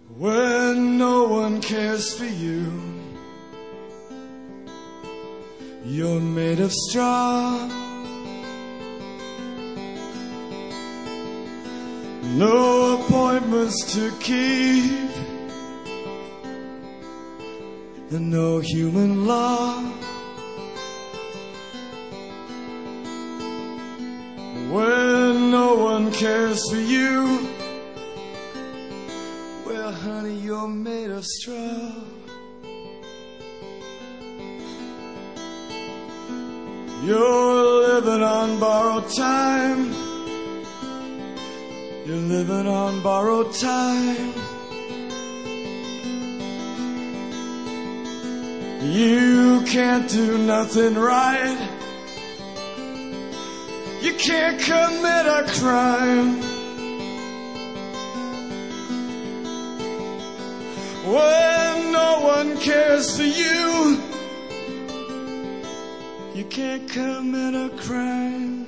When no one cares for you, you're made of straw. No appointments to keep, and no human law. When no one cares for you, well, honey, you're made of straw. You're living on borrowed time. You're living on borrowed time. You can't do nothing right. You can't commit a crime. When no one cares for you, you can't commit a crime.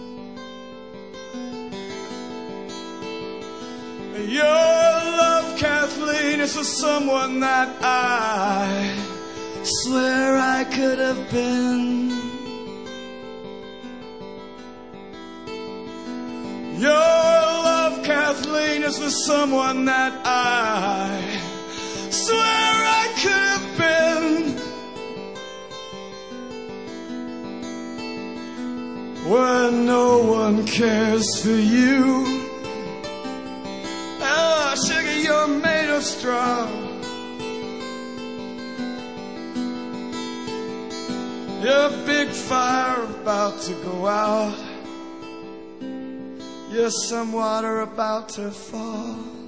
Your love, Kathleen, is for someone that I swear I could have been. Your love, Kathleen, is for someone that I swear I could have been. When no one cares for you, oh, sugar, you're made of straw. Your big fire about to go out. You're some water about to fall.